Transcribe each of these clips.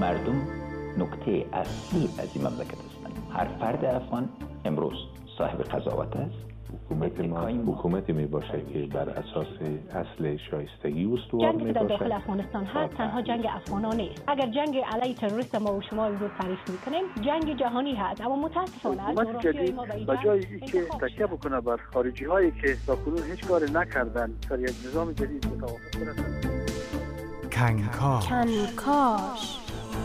مردم نکته اصلی از این مملکت هستند. هر فرد افغان امروز صاحب قضاوت است. حکومت ما حکومتی می باشه که بر اساس اصل شایستگی استوار می باشه. جنگی که در داخل افغانستان هست تنها جنگ افغانان نیست. اگر جنگ علیه تروریست ما و شما امروز تعریف میکنیم، جنگ جهانی هست، اما متاسفانه حکومت جدید به جای اینکه تکیه بکنه بر خارجی هایی که تا کنون هیچ کاری نکردن، سر یک نظام جدید متوافق کنند. کنکاش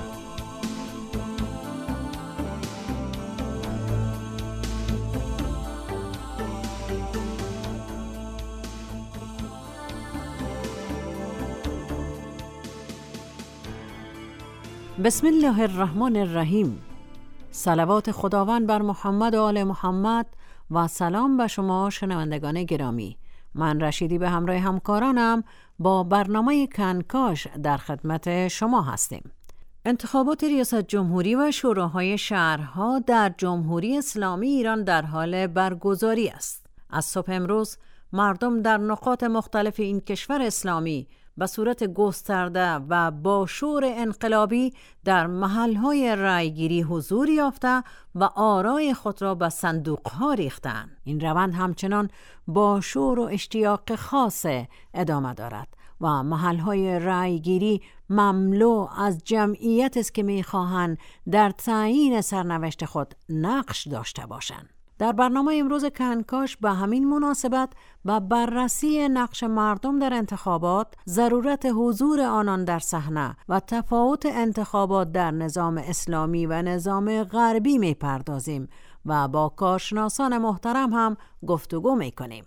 بسم الله الرحمن الرحیم. صلوات خداوند بر محمد و آل محمد و سلام به شما شنوندگان گرامی. من رشیدی به همراه همکارانم با برنامه کنکاش در خدمت شما هستیم. انتخابات ریاست جمهوری و شوراهای شهرها در جمهوری اسلامی ایران در حال برگزاری است. از صبح امروز مردم در نقاط مختلف این کشور اسلامی به صورت گسترده و با شور انقلابی در محلهای رأیگیری حضور یافته و آرای خود را به صندوقها ریختند. این روند همچنان با شور و اشتیاق خاص ادامه دارد و محلهای رأیگیری مملو از جمعیت است که می‌خواهند در تعیین سرنوشت خود نقش داشته باشند. در برنامه امروز کنکاش به همین مناسبت و بررسی نقش مردم در انتخابات، ضرورت حضور آنان در صحنه و تفاوت انتخابات در نظام اسلامی و نظام غربی می‌پردازیم و با کارشناسان محترم هم گفتگو می‌کنیم.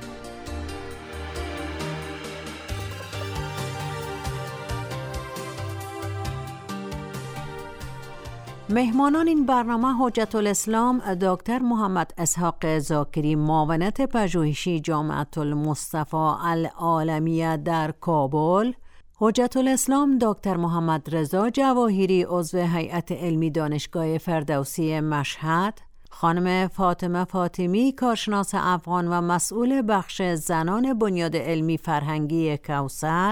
مهمانان این برنامه حجت الاسلام دکتر محمد اسحاق زاکری، معاونت پژوهشی جامعة المصطفى العالمیه در کابل، حجت الاسلام دکتر محمد رضا جواهری، عضو هیئت علمی دانشگاه فردوسی مشهد، خانم فاطمه فاطمی، کارشناس افغان و مسئول بخش زنان بنیاد علمی فرهنگی کوثر،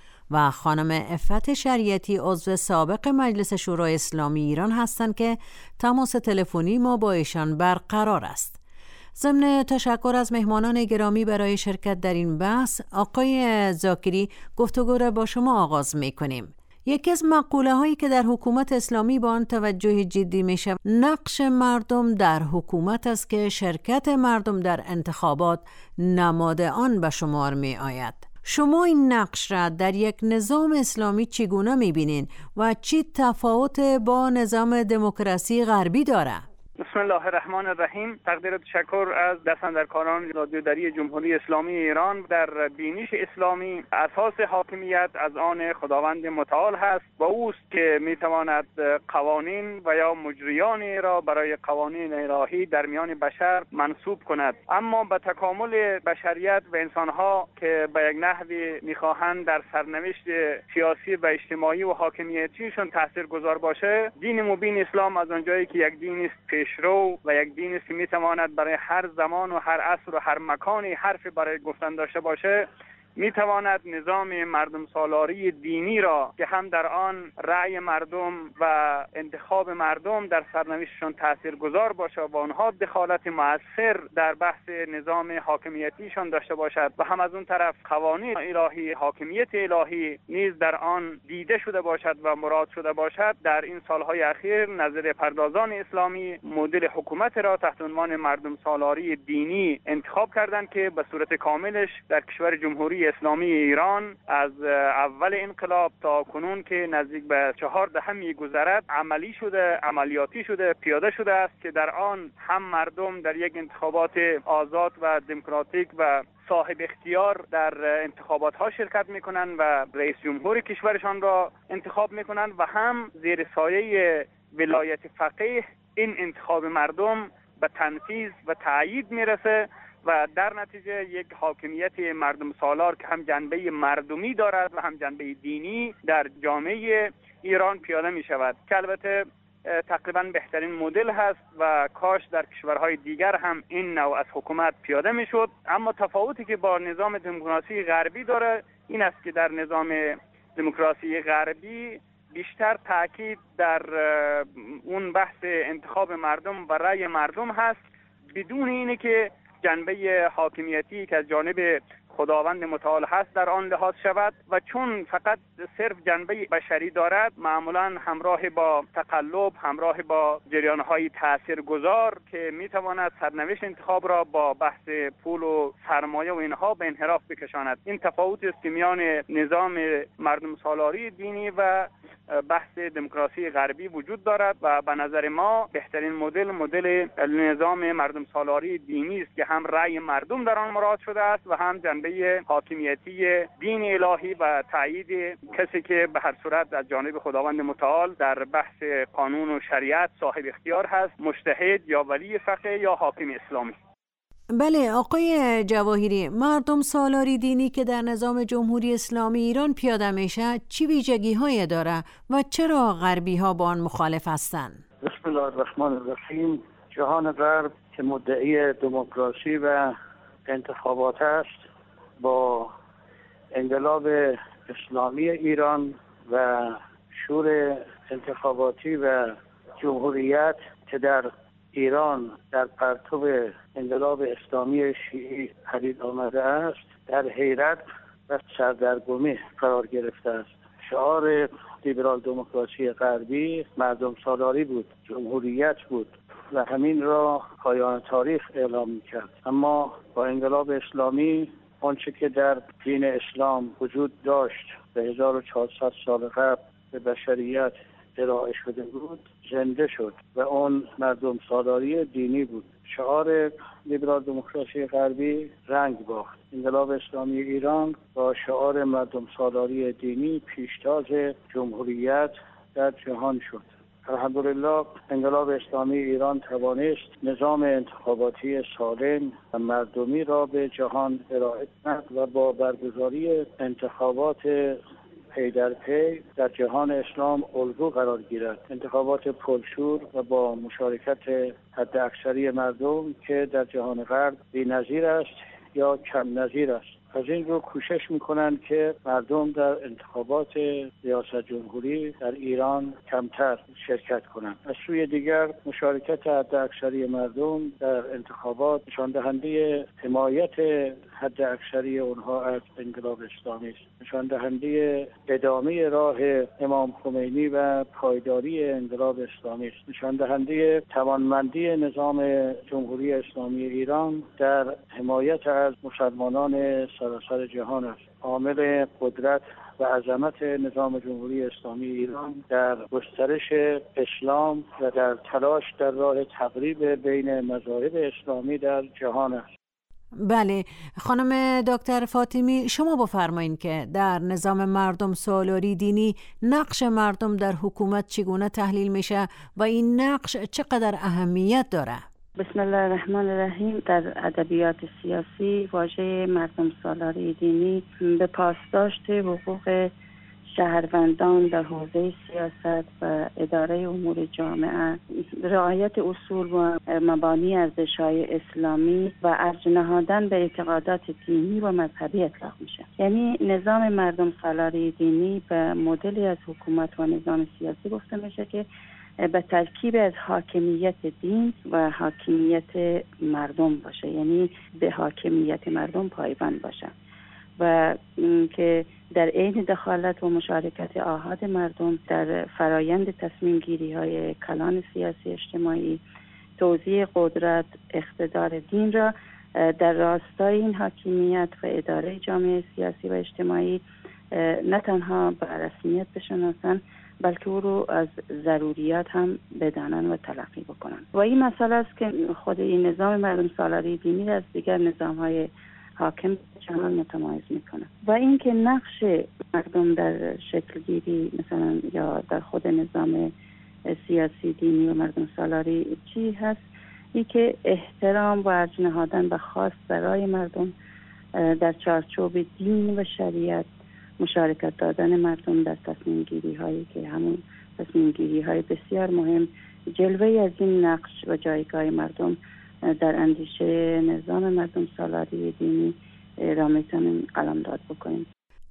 و خانم عفت شریعتی، عضو سابق مجلس شورای اسلامی ایران هستند که تماس تلفنی ما با ایشان برقرار است. ضمن تشکر از مهمانان گرامی برای شرکت در این بحث، آقای زاکری، گفتگو را با شما آغاز می‌کنیم. یکی از مقوله هایی که در حکومت اسلامی با آن توجه جدی میشه، نقش مردم در حکومت است که شرکت مردم در انتخابات نماد آن به شمار می آید. شما این نقش را در یک نظام اسلامی چگونه می‌بینین و چی تفاوت با نظام دموکراسی غربی داره؟ بسم الله الرحمن الرحیم. تقدیر و تشکر از دستاندرکاران رادیوداری جمهوری اسلامی ایران. در بینش اسلامی اساس حاکمیت از آن خداوند متعال هست، با اوست که میتواند قوانین و یا مجریان را برای قوانین الهی در میان بشر منصوب کند. اما به تکامل بشریت و انسانها که به یک نحوی میخواهند در سرنوشت سیاسی و اجتماعی و حاکمیتیشون تاثیرگذار باشه، دین مبین اسلام از آنجایی که یک دین است پیشرو و یک دین است که میتواند برای هر زمان و هر عصر و هر مکانی حرفی برای گفتن داشته باشه، میتواند نظام مردم سالاری دینی را که هم در آن رأی مردم و انتخاب مردم در سرنوشتشان تاثیرگذار باشه و آنها دخالت مؤثر در بحث نظام حاکمیتیشان داشته باشد و هم از اون طرف قوانین الهی، حاکمیت الهی نیز در آن دیده شده باشد و مراد شده باشد. در این سالهای اخیر نظریه پردازان اسلامی مدل حکومت را تحت عنوان مردم سالاری دینی انتخاب کردند که به صورت کاملش در کشور جمهوری اسلامی ایران از اول انقلاب تا کنون که نزدیک به 4 دهه می‌گذرد عملی شده، عملیاتی شده، پیاده شده است که در آن هم مردم در یک انتخابات آزاد و دموکراتیک و صاحب اختیار در انتخابات ها شرکت میکنند و رئیس جمهور کشورشان را انتخاب میکنند و هم زیر سایه ولایت فقیه این انتخاب مردم به تنفیذ و تأیید میرسه و در نتیجه یک حاکمیت مردم سالار که هم جنبه مردمی دارد و هم جنبه دینی در جامعه ایران پیاده می شود که البته تقریبا بهترین مدل هست و کاش در کشورهای دیگر هم این نوع از حکومت پیاده می شد. اما تفاوتی که با نظام دموکراسی غربی داره این است که در نظام دموکراسی غربی بیشتر تاکید در اون بحث انتخاب مردم و رأی مردم هست، بدون اینه که جنبه حاکمیتی که از جانب خداوند متعال هست در آن لحاظ شود، و چون فقط صرف جنبه بشری دارد، معمولا همراه با تقلب، همراه با جریان‌های تاثیرگذار که میتواند سرنوشت انتخاب را با بحث پول و سرمایه و اینها به انحراف بکشاند. این تفاوت است که میان نظام مردم سالاری دینی و بحث دموکراسی غربی وجود دارد و به نظر ما بهترین مدل نظام مردم سالاری دینی است که هم رأی مردم در آن مراعات شده است و هم جنبه حاکمیتی دین الهی و تایید کسی که به هر صورت از جانب خداوند متعال در بحث قانون و شریعت صاحب اختیار هست، مجتهد یا ولی فقیه یا حاکم اسلامی. بله آقای جواهری، مردم سالاری دینی که در نظام جمهوری اسلامی ایران پیاده میشه چی ویژگی‌هایی داره و چرا غربی‌ها با آن مخالف هستند؟ بسم الله الرحمن الرحیم. جهان غرب که مدعی دموکراسی و انتخابات است، با انقلاب اسلامی ایران و شور انتخاباتی و جمهوریت که در ایران در پرتو انقلاب اسلامی شیعی پدید آمده است، در حیرت و سردرگمی قرار گرفته است. شعار لیبرال دموکراسی غربی مردم سالاری بود، جمهوریت بود و همین را پایان تاریخ اعلام می‌کرد. اما با انقلاب اسلامی آنچه که در دین اسلام وجود داشت به 1400 سال قبل به بشریت ارائه شده بود زنده شد و اون مردم سالاری دینی بود. شعار لیبرال دموکراسی غربی رنگ باخت. انقلاب اسلامی ایران با شعار مردم سالاری دینی پیشتاز جمهوریت در جهان شد. الحمدلله انقلاب اسلامی ایران توانست نظام انتخاباتی سالم و مردمی را به جهان ارائه کند و با برگزاری انتخابات پی در پی در جهان اسلام الگو قرار گیرد. انتخابات پرشور و با مشارکت حداکثری مردم که در جهان غرب بی‌نظیر است یا کم نظیر است. از این رو کوشش میکنند که مردم در انتخابات ریاست جمهوری در ایران کمتر شرکت کنند. از سوی دیگر مشارکت حداکثری مردم در انتخابات نشان دهنده حمایت حداکثری اونها از انقلاب اسلامی است. نشان دهنده ادامه راه امام خمینی و پایداری انقلاب اسلامی است. نشان دهنده توانمندی نظام جمهوری اسلامی ایران در حمایت از مسلمانان سراسر جهان است. عامل قدرت و عظمت نظام جمهوری اسلامی ایران در گسترش اسلام و در تلاش در راه تقریب بین مذاهب اسلامی در جهان است. بله خانم دکتر فاطمی، شما بفرمایید که در نظام مردم سالاری دینی نقش مردم در حکومت چگونه تحلیل میشه و این نقش چقدر اهمیت داره؟ بسم الله الرحمن الرحیم. در ادبیات سیاسی واژه مردم سالاری دینی به پاسداشت حقوق شهروندان در حوزه سیاست و اداره امور جامعه، رعایت اصول و مبانی ارزش‌های اسلامی و ارج نهادن به اعتقادات دینی و مذهبی اطلاق میشه. یعنی نظام مردم سالاری دینی به مدلی از حکومت و نظام سیاسی گفته میشه که به ترکیب از حاکمیت دین و حاکمیت مردم باشه، یعنی به حاکمیت مردم پایبند باشه و که در عین دخالت و مشارکت آحاد مردم در فرایند تصمیم گیری های کلان سیاسی اجتماعی، توزیع قدرت اقتدار دین را در راستای این حاکمیت و اداره جامعه سیاسی و اجتماعی نه تنها به رسمیت بشناسن بلکه او رو از ضروریات هم بدانن و تلقی بکنن. و این مسئله است که خود این نظام مردم سالاری دینی از دیگر نظام‌های حاکم چنان متمایز میکنه و اینکه نقش مردم در شکل گیری مثلا یا در خود نظام سیاسی دینی و مردم سالاری چی هست، این که احترام و ارج نهادن به خواست برای مردم در چارچوب دین و شریعت، مشارکت دادن مردم در تصمیم گیری هایی که همون تصمیم گیری های بسیار مهم، جلوه از این نقش و جایگاه مردم در اندیشه نظام مردم سالاری دینی را میتونیم قلمداد بکنیم.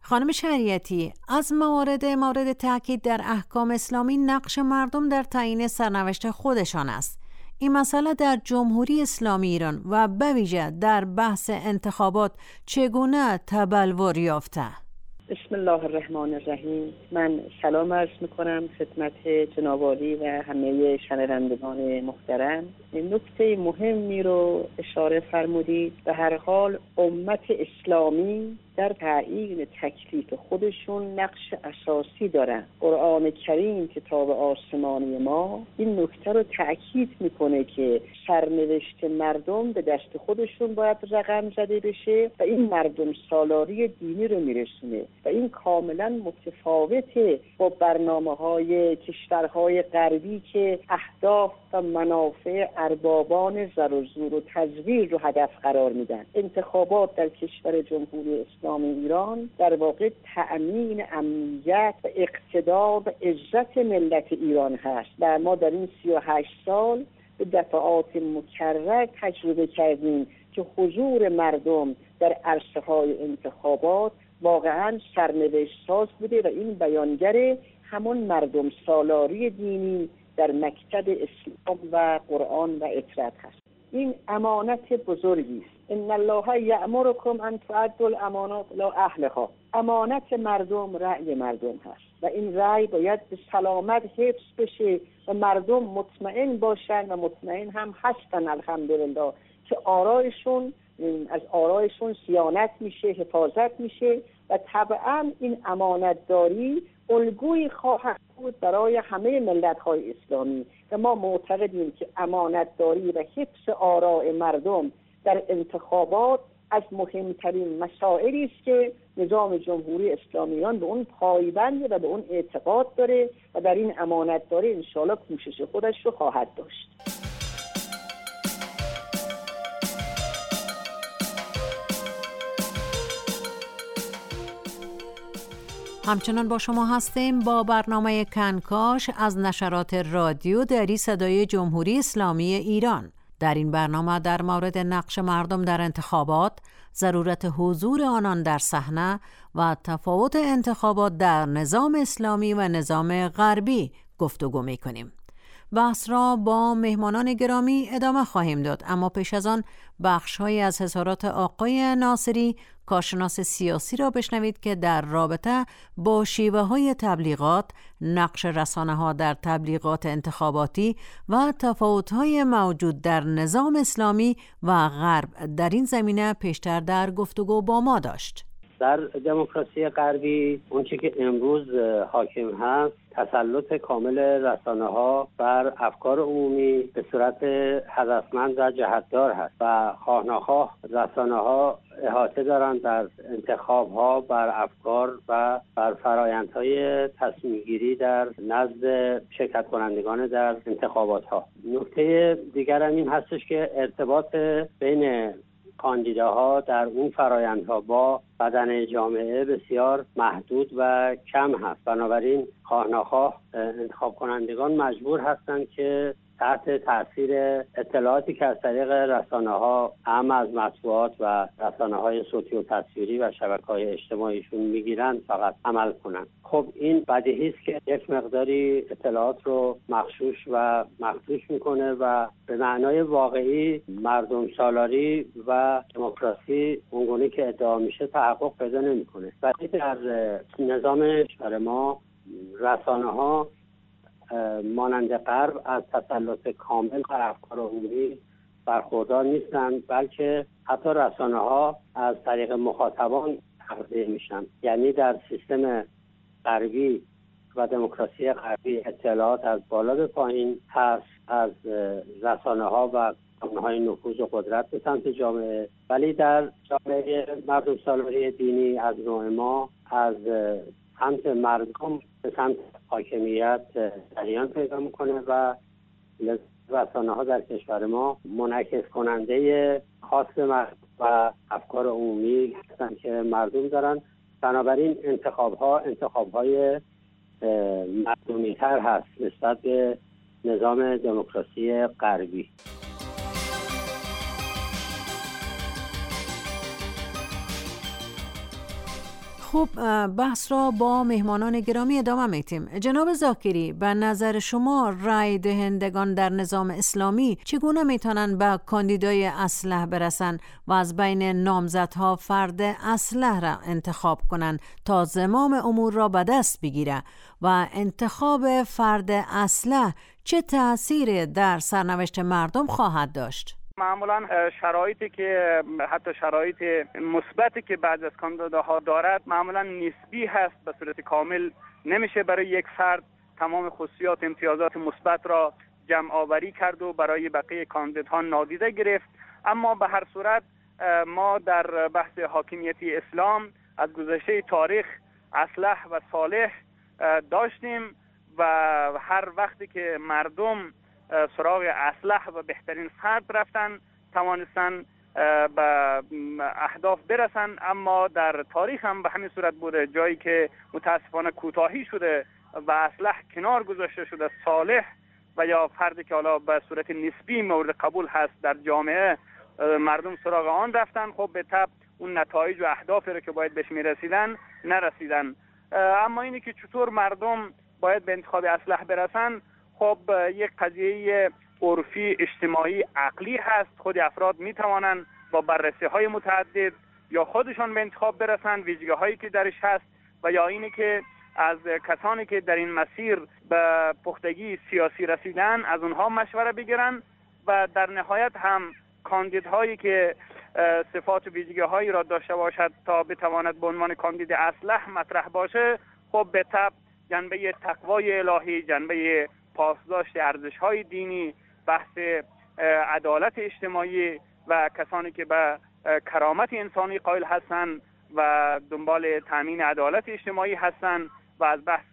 خانم شریعتی، از مورد تاکید در احکام اسلامی نقش مردم در تعیین سرنوشت خودشان است. این مسئله در جمهوری اسلامی ایران و به ویژه در بحث انتخابات چگونه تبلور یافته؟ بسم الله الرحمن الرحیم. من سلام عرض میکنم خدمت جناب عالی و همه شنوندگان محترم. نکته مهمی رو اشاره فرمودید. به هر حال امت اسلامی در تعیین تکلیف خودشون نقش اساسی دارن. قرآن کریم کتاب آسمانی ما این نکته رو تأکید میکنه که سرنوشت مردم به دست خودشون باید رقم زده بشه و این مردم سالاری دینی رو میرسونه و این کاملا متفاوته با برنامه‌های کشورهای غربی که اهداف و منافع اربابان زر و زور و تزویر رو هدف قرار میدن. انتخابات در کشور جمهوری اسلامی ایران در واقع تأمین امنیت و اقتدار و عزت ملت ایران هست و ما در این 38 سال به دفعات مکرر تجربه کردیم که حضور مردم در عرصه‌های انتخابات واقعا سرنوشت ساز بوده و این بیانگر همون مردم سالاری دینی در مکتب اسلام و قرآن و اطرت هست. این امانت بزرگی است. ان الله یأمرکم ان تؤدوا الامانات الی اهلها. امانت مردم رأی مردم هست و این رأی باید به سلامت حفظ بشه و مردم مطمئن باشن و مطمئن هم هستن الحمدلله که از آرایشون صیانت میشه، حفاظت میشه و طبعا این امانتداری الگویی خواهد بود برای همه ملت‌های اسلامی و ما معتقدیم که امانتداری و حفظ آراء مردم در انتخابات از مهمترین مسائلی است که نظام جمهوری اسلامی ایران به اون پایبنده و به اون اعتقاد داره و در این امانتداری انشاءالله کوشش خودش رو خواهد داشت. همچنان با شما هستیم با برنامه کنکاش از نشرات رادیو دری صدای جمهوری اسلامی ایران. در این برنامه در مورد نقش مردم در انتخابات، ضرورت حضور آنان در صحنه و تفاوت انتخابات در نظام اسلامی و نظام غربی گفتگو می‌کنیم. بحث را با مهمانان گرامی ادامه خواهیم داد، اما پیش از آن بخش‌هایی از حضارات آقای ناصری کارشناس سیاسی را بشنوید که در رابطه با شیوه‌های تبلیغات، نقش رسانه‌ها در تبلیغات انتخاباتی و تفاوت‌های موجود در نظام اسلامی و غرب در این زمینه پیشتر در گفتگو با ما داشت. در دموکراسی غربی اونچه که امروز حاکم هست تسلط کامل رسانه‌ها بر افکار عمومی به صورت هدفمند و جهتدار هست و خواه ناخواه رسانه‌ها احاطه دارند در انتخاب‌ها بر افکار و بر فرآیندهای تصمیم‌گیری در نزد شرکت کنندگان در انتخابات‌ها. نکته دیگر هم این هستش که ارتباط بین کاندیداها در اون فرآیندها با بدن جامعه بسیار محدود و کم هست. بنابراین خواه ناخواه انتخاب کنندگان مجبور هستند که تحت تاثیر اطلاعاتی که از طریق رسانه‌ها اهم از مطبوعات و رسانه‌های صوتی و تصویری و شبکه‌های اجتماعیشون میگیرن فقط عمل کنن. خب این بدیهی است که یک مقداری اطلاعات رو مغشوش و مخدوش میکنه و به معنای واقعی مردم سالاری و دموکراسی اونگونه که ادعا میشه تحقق پیدا نمیکنه. ولی در نظام کشور ما رسانه‌ها مانند غرب از تسلط کامل بر افکار عمومی برخوردار نیستند، بلکه حتی رسانه‌ها از طریق مخاطبان تغذیه میشن. یعنی در سیستم غربی و دموکراسی غربی اطلاعات از بالا به پایین هست از رسانه‌ها و کانون‌های نفوذ و قدرت به سمت جامعه، ولی در جامعه مردم سالاری دینی از نوع ما از سمت مردم به سمت حاکمیت جریان پیدا میکنه و رسانه‌ها در کشور ما منعکس کننده خواست مردم و افکار عمومی هستن که مردم دارن. بنابراین انتخاب‌های مردمی‌تر هست نسبت به نظام دموکراسی غربی. خب بحث را با مهمانان گرامی ادامه میتیم. جناب زاکری، به نظر شما رای دهندگان در نظام اسلامی چگونه میتونن به کاندیدای اصلح برسن و از بین نامزدها فرد اصلح را انتخاب کنن تا زمام امور را به دست بگیره و انتخاب فرد اصلح چه تأثیری در سرنوشت مردم خواهد داشت؟ معمولا شرایطی که حتی شرایط مثبتی که بعض از کاندیداها دارد معمولا نسبی هست، به صورت کامل نمیشه برای یک فرد تمام خصوصیات امتیازات مثبت را جمع آوری کرد و برای بقیه کاندیداها نادیده گرفت. اما به هر صورت ما در بحث حاکمیتی اسلام از گذشته تاریخ اصلح و صالح داشتیم و هر وقتی که مردم سراغ اصلح و بهترین فرد رفتن توانستن به اهداف برسن. اما در تاریخ هم به همین صورت بوده، جایی که متاسفانه کوتاهی شده و اصلح کنار گذاشته شده، صالح و یا فردی که حالا به صورت نسبی مورد قبول هست در جامعه مردم سراغ آن رفتن. خب به طبع اون نتایج و اهدافی رو که باید بهش میرسیدن نرسیدن. اما اینی که چطور مردم باید به انتخاب اصلح برسن، خب یک قضیه عرفی اجتماعی عقلی هست. خود افراد میتوانند با بررسی های متعدد یا خودشان به انتخاب برسند، ویژگی هایی که درش هست و یا اینی که از کسانی که در این مسیر به پختگی سیاسی رسیدن از اونها مشوره بگیرن و در نهایت هم کاندیدهایی که صفات و ویژگی هایی را داشته باشد تا بتواند به عنوان کاندید اصلح مطرح باشه، خب به طبع جنبه تقوای الهی، جنبه پاسداشت ارزش‌های دینی، بحث عدالت اجتماعی و کسانی که به کرامت انسانی قائل هستند و دنبال تامین عدالت اجتماعی هستند و از بحث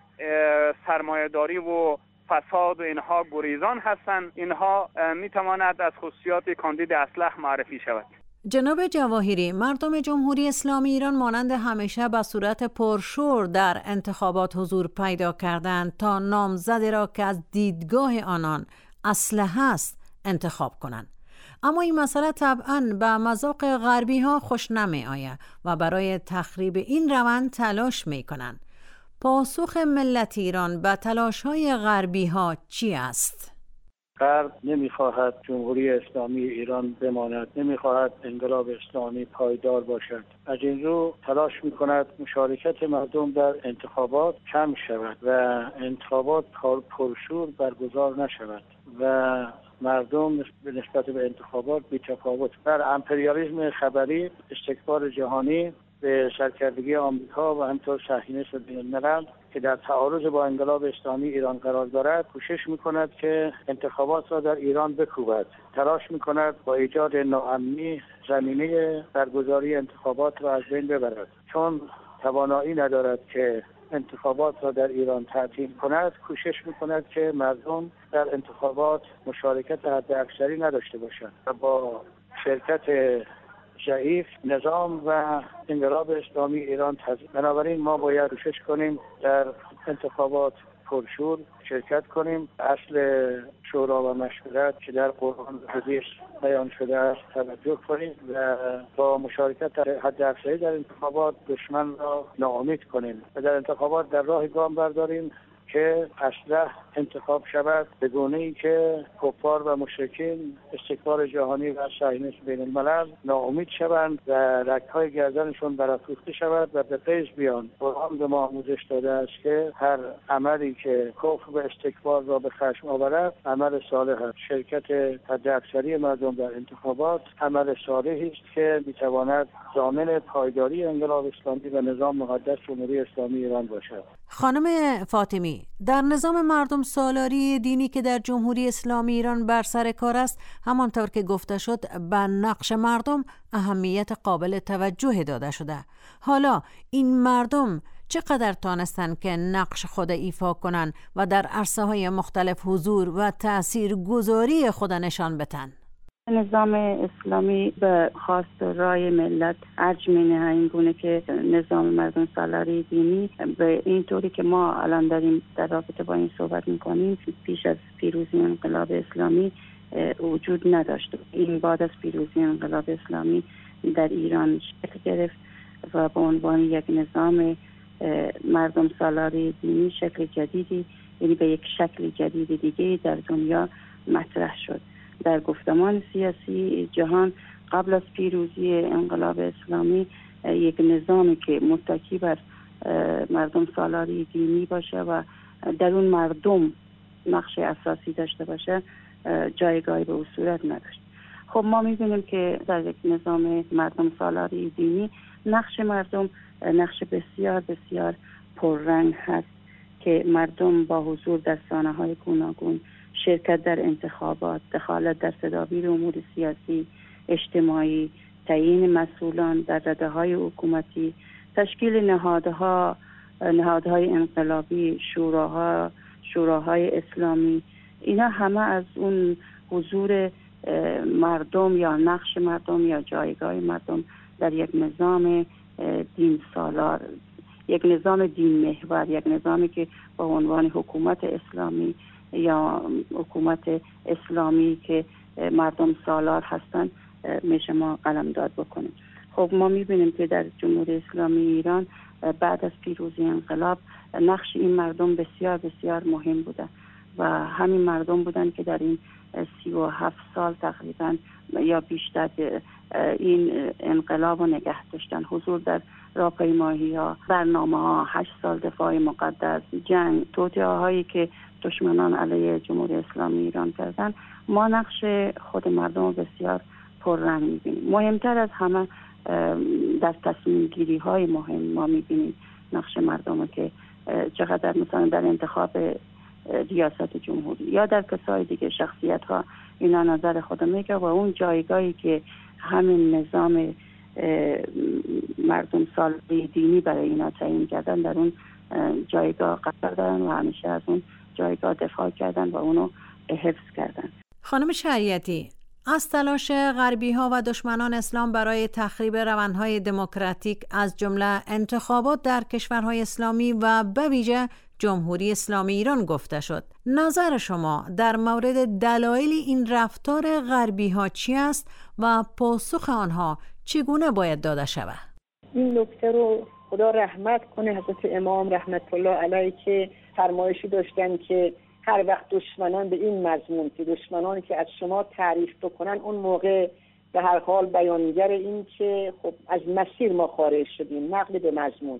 سرمایه‌داری و فساد و اینها گریزان هستند، اینها میتواند از خصوصیات کاندید اصلح معرفی شود. جناب جواهری، مردم جمهوری اسلامی ایران مانند همیشه به صورت پرشور در انتخابات حضور پیدا کردند تا نامزدی را که از دیدگاه آنان اصلح است انتخاب کنند. اما این مسئله طبعاً به مذاق غربی ها خوش نمی آید و برای تخریب این روند تلاش می کنند. پاسخ ملت ایران به تلاش های غربی ها چی است؟ غرب نمیخواهد جمهوری اسلامی ایران بماند، نمیخواهد انقلاب اسلامی پایدار باشد. از این رو تلاش میکند مشارکت مردم در انتخابات کم شود و انتخابات پرشور برگزار نشود و مردم نسبت به انتخابات بی‌تفاوت. در امپریالیسم خبری استکبار جهانی به سرکردگی آمریکا و همینطور صهیونیسم بین‌الملل که در تعارض با انقلاب اسلامی ایران قرار دارد کوشش میکند که انتخابات را در ایران بکوبد. تلاش میکند با ایجاد ناامنی زمینه برگزاری انتخابات را از بین ببرد. چون توانایی ندارد که انتخابات را در ایران تعطیل کند، کوشش میکند که مردم در انتخابات مشارکت حداکثری نداشته باشند و با شرکت ضعیف نظام و انقلاب اسلامی ایران تضعیف. بنابراین ما باید کوشش کنیم در انتخابات پرشور شرکت کنیم، اصل شورا و مشورت که در قرآن و حدیث بیان شده است توجه کنیم و با مشارکت حداکثری در انتخابات دشمن را ناامید کنیم و در انتخابات در راه گام برداریم که اصلح انتخاب شود به گونه‌ای که کفار و مشرکین استکبار جهانی و صهیونیسم بین‌الملل ناامید شوند و رگ‌های گردنشون برافروخته شود و به فیض بیان. قرآن به ما آموزش داده است که هر عملی که کفر و استکبار را به خشم آورد عمل صالح است. شرکت حداکثری مردم در انتخابات عمل صالحی است که میتواند ضامن پایداری انقلاب اسلامی و نظام مقدس جمهوری اسلامی ایران باشد. خانم فاطمی، در نظام مردم سالاری دینی که در جمهوری اسلامی ایران بر سر کار است، همانطور که گفته شد به نقش مردم اهمیت قابل توجه داده شده. حالا این مردم چقدر تانستن که نقش خود ایفا کنن و در عرصه‌های مختلف حضور و تأثیر گذاری خود نشان بدن؟ نظام اسلامی به خواست و رای ملت ارج می‌نهد، این گونه که نظام مردم سالاری دینی به این طوری که ما الان داریم در رابطه با این صحبت می‌کنیم پیش از پیروزی انقلاب اسلامی وجود نداشت. این بعد از پیروزی انقلاب اسلامی در ایران شکل گرفت و به عنوان یک نظام مردم سالاری دینی شکل جدیدی، یعنی به یک شکل جدید دیگه در دنیا مطرح شد. در گفتمان سیاسی جهان قبل از پیروزی انقلاب اسلامی یک نظامی که متکی بر مردم سالاری دینی باشه و در اون مردم نقش اساسی داشته باشه جایگاهی به اون صورت نداشت. خب ما می‌بینیم که در یک نظام مردم سالاری دینی نقش مردم نقش بسیار بسیار پررنگ هست که مردم با حضور در ساحه‌های گوناگون، شرکت در انتخابات، دخالت در تدابیر امور سیاسی، اجتماعی، تعیین مسئولان در رده‌های حکومتی، تشکیل نهادهای انقلابی، شوراهای اسلامی، اینا همه از اون حضور مردم یا نقش مردم یا جایگاه مردم در یک نظام دین سالار، یک نظام دین محور، یک نظامی که با عنوان حکومت اسلامی یا حکومت اسلامی که مردم سالار هستند میشه ما قلمداد بکنیم. خب ما میبینیم که در جمهوری اسلامی ایران بعد از پیروزی انقلاب نقش این مردم بسیار بسیار مهم بوده و همین مردم بودن که در این 37 سال تقریبا یا بیشتر این انقلاب رو نگه داشتن. حضور در راهپیمایی‌ها، برنامه‌ها، 8 سال دفاع مقدس، جنگ، توطئه‌هایی که دشمنان علیه جمهوری اسلامی ایران کردن، ما نقش خود مردم رو بسیار پررنگ می‌بینیم. مهمتر از همه در تصمیم گیری های مهم ما می‌بینیم نقش مردم که چقدر مثلا در انتخاب ریاست جمهوری یا در کسای دیگه شخصیت ها اینا نظر خود میگه و اون جایگاهی که همین نظام مردم سالاری دینی برای اینا تعیین کردن در اون جایگاه قرار دارن و همیشه از اون جایگاه دفاع کردن و اونو حفظ کردن. خانم شریعتی، از تلاش غربی‌ها و دشمنان اسلام برای تخریب روندهای دموکراتیک از جمله انتخابات در کشورهای اسلامی و به ویژه جمهوری اسلامی ایران گفته شد. نظر شما در مورد دلایل این رفتار غربی‌ها چی است و پاسخ آنها چگونه باید داده شود؟ این نکته رو خدا رحمت کنه حضرت امام رحمت الله علیه که فرمایشی داشتن که هر وقت دشمنان به این مضمون که دشمنانی که از شما تعریف بکنن اون موقع به هر حال بیانگر این که خب از مسیر ما خارج شدیم، نقل به مضمون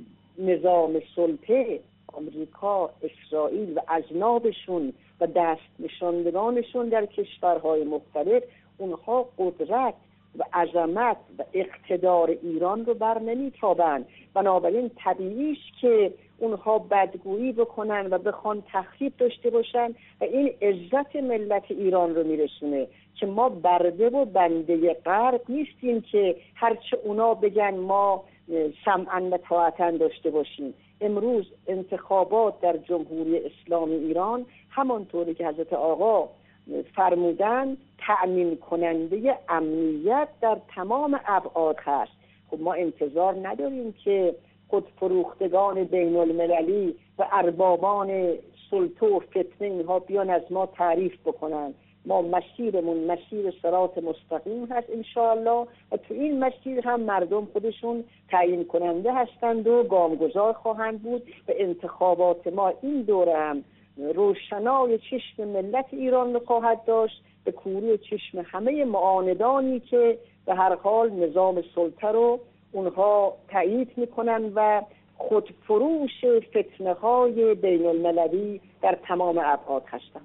نظام سلطه آمریکا، اسرائیل و اجنابشون و دست نشاندگانشون در کشورهای مختلف اونها قدرت و عظمت و اقتدار ایران رو بر نمیتابند. بنابراین طبیعیش که اونها بدگویی بکنن و بخوان تخریب داشته باشن و این عزت ملت ایران رو میرسونه که ما برده و بنده غرب نیستیم که هرچه اونا بگن ما سمعاً و طاعتاً داشته باشیم. امروز انتخابات در جمهوری اسلامی ایران همانطوری که حضرت آقا فرمودن تأمین کننده امنیت در تمام ابعاد هست. خب ما انتظار نداریم که خودفروختگان بین المللی و اربابان سلطه و فتنه اینها بیان از ما تعریف بکنن. ما مسیرمون مسیر صراط مستقیم هست انشاءالله و تو این مسیر هم مردم خودشون تعیین کننده هستند و گامگذار خواهند بود و انتخابات ما این دوره هم روشنای چشم ملت ایران رو خواهد داشت به کوری چشم همه معاندانی که به هر حال نظام سلطه رو اونها تایید میکنن و خودفروش فتنه های بین المللی در تمام ابعاد هستند.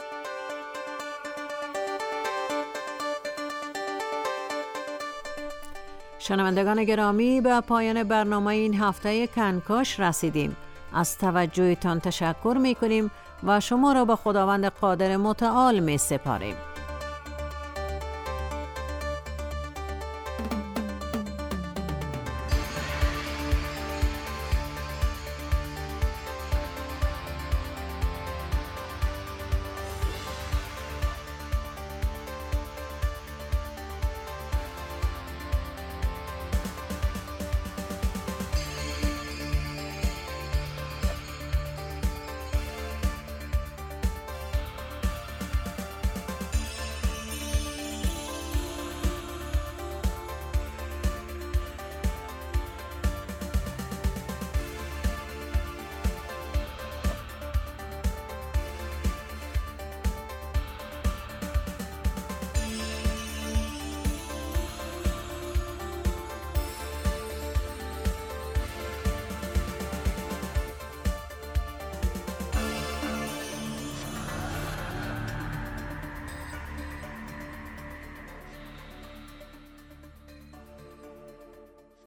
شنوندگان گرامی، به پایان برنامه این هفته کنکاش رسیدیم. از توجهتان تشکر میکنیم و شما را به خداوند قادر متعال می سپاریم.